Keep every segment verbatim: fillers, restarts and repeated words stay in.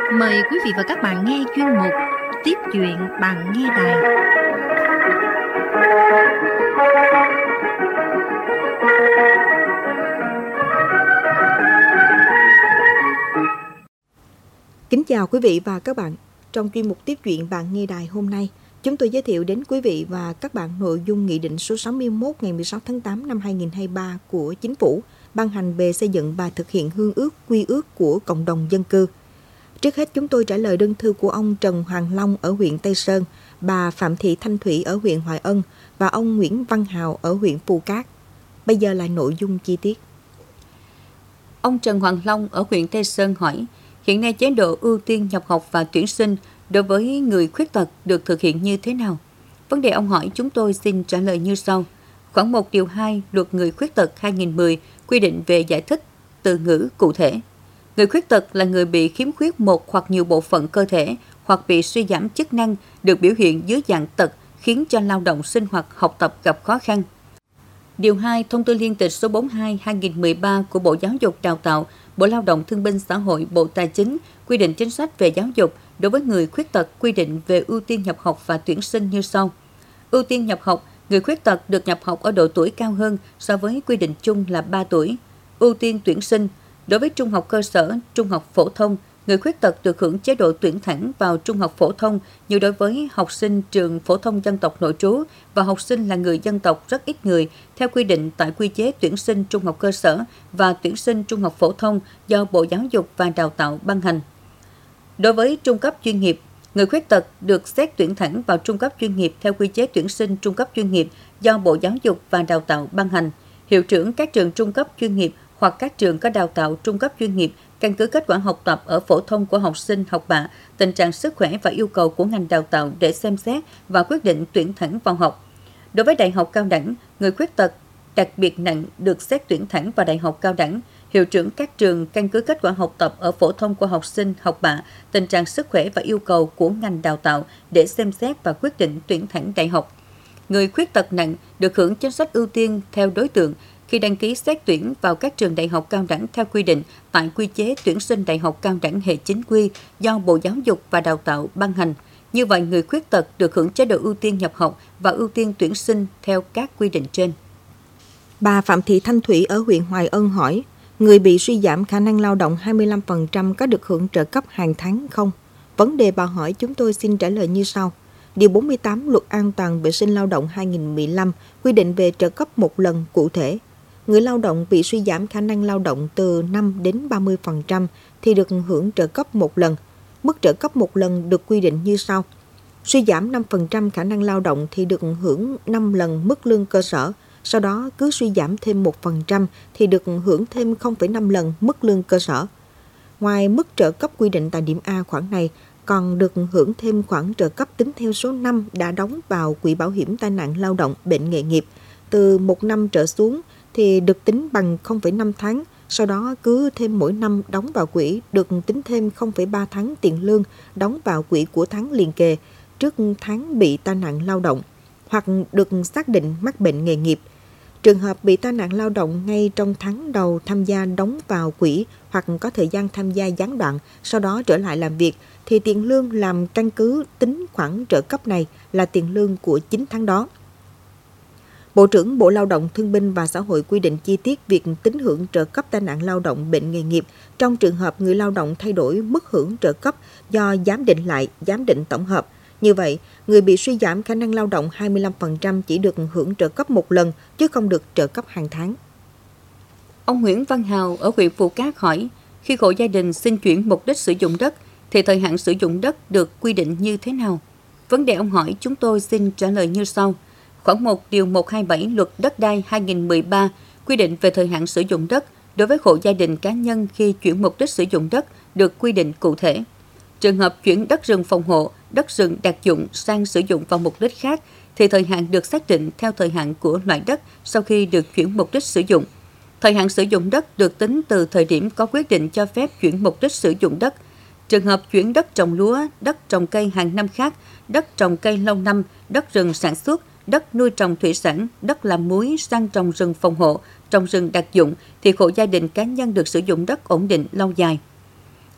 Mời quý vị và các bạn nghe chuyên mục Tiếp chuyện bạn nghe đài. Kính chào quý vị và các bạn. Trong chuyên mục Tiếp chuyện bạn nghe đài hôm nay, chúng tôi giới thiệu đến quý vị và các bạn nội dung Nghị định số sáu mươi mốt ngày mười sáu tháng tám năm hai nghìn không trăm hai mươi ba của Chính phủ ban hành về xây dựng và thực hiện hương ước quy ước của cộng đồng dân cư. Trước hết, chúng tôi trả lời đơn thư của ông Trần Hoàng Long ở huyện Tây Sơn, bà Phạm Thị Thanh Thủy ở huyện Hoài Ân và ông Nguyễn Văn Hào ở huyện Phù Cát. Bây giờ là nội dung chi tiết. Ông Trần Hoàng Long ở huyện Tây Sơn hỏi, hiện nay chế độ ưu tiên nhập học và tuyển sinh đối với người khuyết tật được thực hiện như thế nào? Vấn đề ông hỏi chúng tôi xin trả lời như sau. Khoản một điều hai Luật Người Khuyết tật hai nghìn không trăm mười quy định về giải thích từ ngữ cụ thể. Người khuyết tật là người bị khiếm khuyết một hoặc nhiều bộ phận cơ thể hoặc bị suy giảm chức năng được biểu hiện dưới dạng tật khiến cho lao động sinh hoạt học tập gặp khó khăn. Điều hai Thông tư liên tịch số bốn mươi hai trên hai nghìn không trăm mười ba của Bộ Giáo dục Đào tạo, Bộ Lao động Thương binh Xã hội, Bộ Tài chính quy định chính sách về giáo dục đối với người khuyết tật, quy định về ưu tiên nhập học và tuyển sinh như sau. Ưu tiên nhập học, người khuyết tật được nhập học ở độ tuổi cao hơn so với quy định chung là ba tuổi. Ưu tiên tuyển sinh, đối với trung học cơ sở, trung học phổ thông, người khuyết tật được hưởng chế độ tuyển thẳng vào trung học phổ thông như đối với học sinh trường phổ thông dân tộc nội trú và học sinh là người dân tộc rất ít người theo quy định tại quy chế tuyển sinh trung học cơ sở và tuyển sinh trung học phổ thông do Bộ Giáo dục và Đào tạo ban hành. Đối với trung cấp chuyên nghiệp, người khuyết tật được xét tuyển thẳng vào trung cấp chuyên nghiệp theo quy chế tuyển sinh trung cấp chuyên nghiệp do Bộ Giáo dục và Đào tạo ban hành. Hiệu trưởng các trường trung cấp chuyên nghiệp hoặc các trường có đào tạo trung cấp chuyên nghiệp căn cứ kết quả học tập ở phổ thông của học sinh, học bạ, tình trạng sức khỏe và yêu cầu của ngành đào tạo để xem xét và quyết định tuyển thẳng vào học. Đối với đại học cao đẳng, người khuyết tật đặc biệt nặng được xét tuyển thẳng vào đại học cao đẳng. Hiệu trưởng các trường căn cứ kết quả học tập ở phổ thông của học sinh, học bạ, tình trạng sức khỏe và yêu cầu của ngành đào tạo để xem xét và quyết định tuyển thẳng đại học. Người khuyết tật nặng được hưởng chính sách ưu tiên theo đối tượng khi đăng ký xét tuyển vào các trường đại học cao đẳng theo quy định tại quy chế tuyển sinh đại học cao đẳng hệ chính quy do Bộ Giáo dục và Đào tạo ban hành. Như vậy, người khuyết tật được hưởng chế độ ưu tiên nhập học và ưu tiên tuyển sinh theo các quy định trên. Bà Phạm Thị Thanh Thủy ở huyện Hoài Ân hỏi, người bị suy giảm khả năng lao động hai mươi lăm phần trăm có được hưởng trợ cấp hàng tháng không? Vấn đề bà hỏi chúng tôi xin trả lời như sau. Điều bốn mươi tám Luật An toàn vệ sinh lao động hai nghìn không trăm mười lăm quy định về trợ cấp một lần cụ thể. Người lao động bị suy giảm khả năng lao động từ năm đến ba mươi phần trăm thì được hưởng trợ cấp một lần. Mức trợ cấp một lần được quy định như sau. Suy giảm năm phần trăm khả năng lao động thì được hưởng năm lần mức lương cơ sở. Sau đó cứ suy giảm thêm một phần trăm thì được hưởng thêm không phẩy năm lần mức lương cơ sở. Ngoài mức trợ cấp quy định tại điểm A khoản này, còn được hưởng thêm khoản trợ cấp tính theo số năm đã đóng vào Quỹ Bảo hiểm tai nạn lao động bệnh nghề nghiệp. Từ một năm trở xuống thì được tính bằng không phẩy năm tháng, sau đó cứ thêm mỗi năm đóng vào quỹ được tính thêm không phẩy ba tháng tiền lương đóng vào quỹ của tháng liền kề trước tháng bị tai nạn lao động, hoặc được xác định mắc bệnh nghề nghiệp. Trường hợp bị tai nạn lao động ngay trong tháng đầu tham gia đóng vào quỹ hoặc có thời gian tham gia gián đoạn, sau đó trở lại làm việc, thì tiền lương làm căn cứ tính khoản trợ cấp này là tiền lương của chín tháng đó. Bộ trưởng Bộ Lao động Thương binh và Xã hội quy định chi tiết việc tính hưởng trợ cấp tai nạn lao động bệnh nghề nghiệp trong trường hợp người lao động thay đổi mức hưởng trợ cấp do giám định lại, giám định tổng hợp. Như vậy, người bị suy giảm khả năng lao động hai mươi lăm phần trăm chỉ được hưởng trợ cấp một lần, chứ không được trợ cấp hàng tháng. Ông Nguyễn Văn Hào ở huyện Phù Cát hỏi, khi hộ gia đình xin chuyển mục đích sử dụng đất, thì thời hạn sử dụng đất được quy định như thế nào? Vấn đề ông hỏi chúng tôi xin trả lời như sau. Khoản một điều một trăm hai mươi bảy Luật Đất đai hai nghìn không trăm mười ba quy định về thời hạn sử dụng đất đối với hộ gia đình cá nhân khi chuyển mục đích sử dụng đất được quy định cụ thể. Trường hợp chuyển đất rừng phòng hộ, đất rừng đặc dụng sang sử dụng vào mục đích khác thì thời hạn được xác định theo thời hạn của loại đất sau khi được chuyển mục đích sử dụng. Thời hạn sử dụng đất được tính từ thời điểm có quyết định cho phép chuyển mục đích sử dụng đất. Trường hợp chuyển đất trồng lúa, đất trồng cây hàng năm khác, đất trồng cây lâu năm, đất rừng sản xuất, đất nuôi trồng thủy sản, đất làm muối sang trồng rừng phòng hộ, trồng rừng đặc dụng thì hộ gia đình cá nhân được sử dụng đất ổn định lâu dài.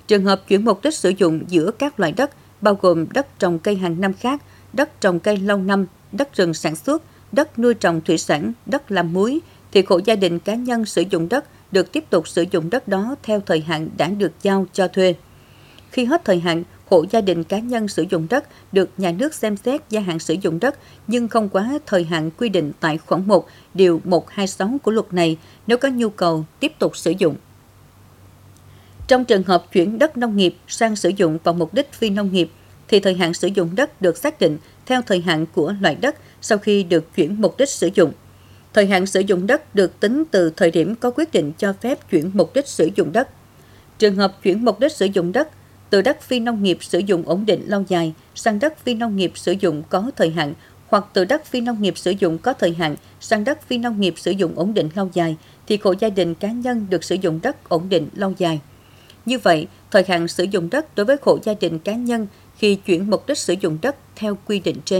Trường hợp chuyển mục đích sử dụng giữa các loại đất, bao gồm đất trồng cây hàng năm khác, đất trồng cây lâu năm, đất rừng sản xuất, đất nuôi trồng thủy sản, đất làm muối, thì hộ gia đình cá nhân sử dụng đất được tiếp tục sử dụng đất đó theo thời hạn đã được giao cho thuê. Khi hết thời hạn, hộ gia đình cá nhân sử dụng đất được nhà nước xem xét gia hạn sử dụng đất nhưng không quá thời hạn quy định tại khoản một điều một trăm hai mươi sáu của luật này nếu có nhu cầu tiếp tục sử dụng. Trong trường hợp chuyển đất nông nghiệp sang sử dụng vào mục đích phi nông nghiệp, thì thời hạn sử dụng đất được xác định theo thời hạn của loại đất sau khi được chuyển mục đích sử dụng. Thời hạn sử dụng đất được tính từ thời điểm có quyết định cho phép chuyển mục đích sử dụng đất. Trường hợp chuyển mục đích sử dụng đất từ đất phi nông nghiệp sử dụng ổn định lâu dài sang đất phi nông nghiệp sử dụng có thời hạn, hoặc từ đất phi nông nghiệp sử dụng có thời hạn sang đất phi nông nghiệp sử dụng ổn định lâu dài, thì hộ gia đình cá nhân được sử dụng đất ổn định lâu dài. Như vậy, thời hạn sử dụng đất đối với hộ gia đình cá nhân khi chuyển mục đích sử dụng đất theo quy định trên.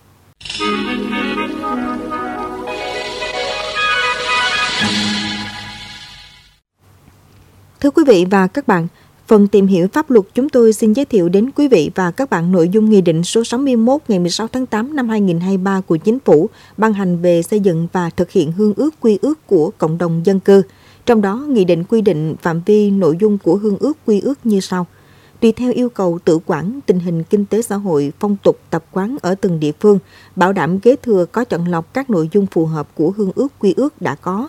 Thưa quý vị và các bạn, phần tìm hiểu pháp luật chúng tôi xin giới thiệu đến quý vị và các bạn nội dung Nghị định số sáu mươi mốt ngày mười sáu tháng tám năm hai nghìn không trăm hai mươi ba của Chính phủ ban hành về xây dựng và thực hiện hương ước quy ước của cộng đồng dân cư. Trong đó, Nghị định quy định phạm vi nội dung của hương ước quy ước như sau. Tùy theo yêu cầu tự quản, tình hình kinh tế xã hội, phong tục, tập quán ở từng địa phương, bảo đảm kế thừa có chọn lọc các nội dung phù hợp của hương ước quy ước đã có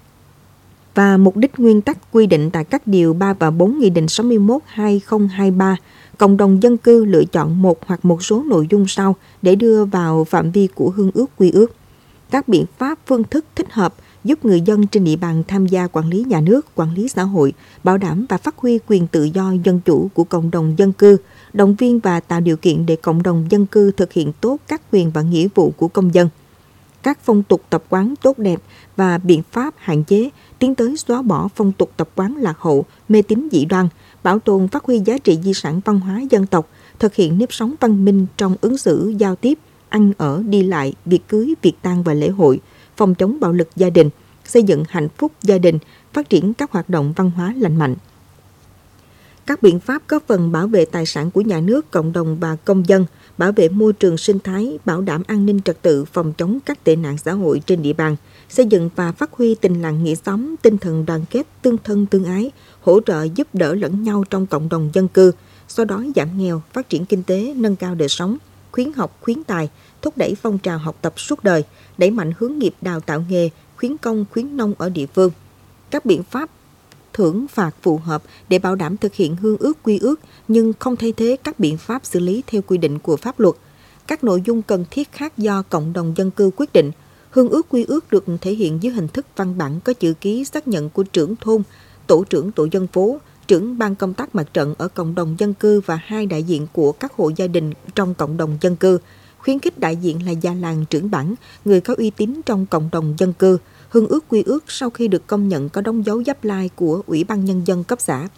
và mục đích nguyên tắc quy định tại các điều ba và bốn Nghị định sáu mươi mốt hai nghìn không trăm hai mươi ba, cộng đồng dân cư lựa chọn một hoặc một số nội dung sau để đưa vào phạm vi của hương ước quy ước. Các biện pháp, phương thức thích hợp giúp người dân trên địa bàn tham gia quản lý nhà nước, quản lý xã hội, bảo đảm và phát huy quyền tự do dân chủ của cộng đồng dân cư, động viên và tạo điều kiện để cộng đồng dân cư thực hiện tốt các quyền và nghĩa vụ của công dân. Các phong tục tập quán tốt đẹp và biện pháp hạn chế tiến tới xóa bỏ phong tục tập quán lạc hậu, mê tín dị đoan, bảo tồn phát huy giá trị di sản văn hóa dân tộc, thực hiện nếp sống văn minh trong ứng xử, giao tiếp, ăn ở, đi lại, việc cưới, việc tang và lễ hội, phòng chống bạo lực gia đình, xây dựng hạnh phúc gia đình, phát triển các hoạt động văn hóa lành mạnh. Các biện pháp góp phần bảo vệ tài sản của nhà nước, cộng đồng và công dân, bảo vệ môi trường sinh thái, bảo đảm an ninh trật tự, phòng chống các tệ nạn xã hội trên địa bàn, xây dựng và phát huy tình làng nghĩa xóm, tinh thần đoàn kết, tương thân tương ái, hỗ trợ giúp đỡ lẫn nhau trong cộng đồng dân cư, xóa đói giảm nghèo, phát triển kinh tế, nâng cao đời sống, khuyến học, khuyến tài, thúc đẩy phong trào học tập suốt đời, đẩy mạnh hướng nghiệp đào tạo nghề, khuyến công, khuyến nông ở địa phương. Các biện pháp thưởng phạt phù hợp để bảo đảm thực hiện hương ước quy ước nhưng không thay thế các biện pháp xử lý theo quy định của pháp luật. Các nội dung cần thiết khác do cộng đồng dân cư quyết định. Hương ước quy ước được thể hiện dưới hình thức văn bản có chữ ký xác nhận của trưởng thôn, tổ trưởng tổ dân phố, trưởng ban công tác mặt trận ở cộng đồng dân cư và hai đại diện của các hộ gia đình trong cộng đồng dân cư. Khuyến khích đại diện là già làng, trưởng bản, người có uy tín trong cộng đồng dân cư. Hương ước quy ước sau khi được công nhận có đóng dấu dắp lai của Ủy ban Nhân dân cấp xã.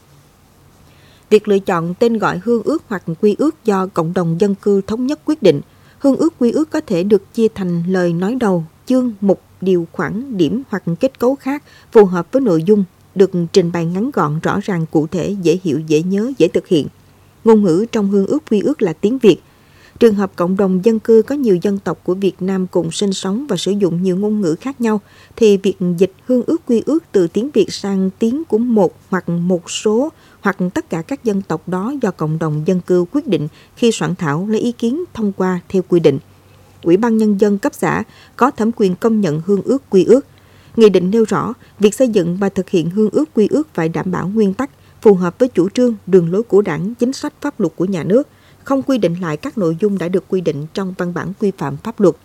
Việc lựa chọn tên gọi hương ước hoặc quy ước do cộng đồng dân cư thống nhất quyết định. Hương ước quy ước có thể được chia thành lời nói đầu, chương, mục, điều khoản, điểm hoặc kết cấu khác phù hợp với nội dung, được trình bày ngắn gọn, rõ ràng, cụ thể, dễ hiểu, dễ nhớ, dễ thực hiện. Ngôn ngữ trong hương ước quy ước là tiếng Việt. Trường hợp cộng đồng dân cư có nhiều dân tộc của Việt Nam cùng sinh sống và sử dụng nhiều ngôn ngữ khác nhau, thì việc dịch hương ước quy ước từ tiếng Việt sang tiếng của một hoặc một số hoặc tất cả các dân tộc đó do cộng đồng dân cư quyết định khi soạn thảo lấy ý kiến thông qua theo quy định. Ủy ban Nhân dân cấp xã có thẩm quyền công nhận hương ước quy ước. Nghị định nêu rõ, việc xây dựng và thực hiện hương ước quy ước phải đảm bảo nguyên tắc, phù hợp với chủ trương, đường lối của Đảng, chính sách pháp luật của nhà nước, không quy định lại các nội dung đã được quy định trong văn bản quy phạm pháp luật.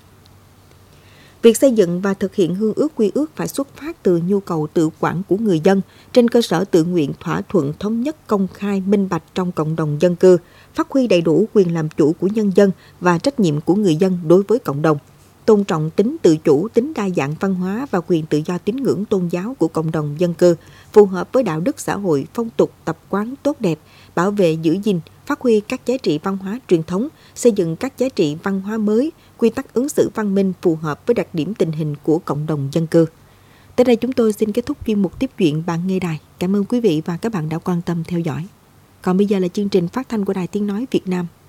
Việc xây dựng và thực hiện hương ước quy ước phải xuất phát từ nhu cầu tự quản của người dân trên cơ sở tự nguyện, thỏa thuận, thống nhất, công khai, minh bạch trong cộng đồng dân cư, phát huy đầy đủ quyền làm chủ của nhân dân và trách nhiệm của người dân đối với cộng đồng, tôn trọng tính tự chủ, tính đa dạng văn hóa và quyền tự do tín ngưỡng tôn giáo của cộng đồng dân cư, phù hợp với đạo đức xã hội, phong tục, tập quán tốt đẹp, bảo vệ, giữ gìn, phát huy các giá trị văn hóa truyền thống, xây dựng các giá trị văn hóa mới, quy tắc ứng xử văn minh phù hợp với đặc điểm tình hình của cộng đồng dân cư. Tới đây chúng tôi xin kết thúc chuyên mục tiếp chuyện bạn nghe đài. Cảm ơn quý vị và các bạn đã quan tâm theo dõi. Còn bây giờ là chương trình phát thanh của Đài Tiếng Nói Việt Nam.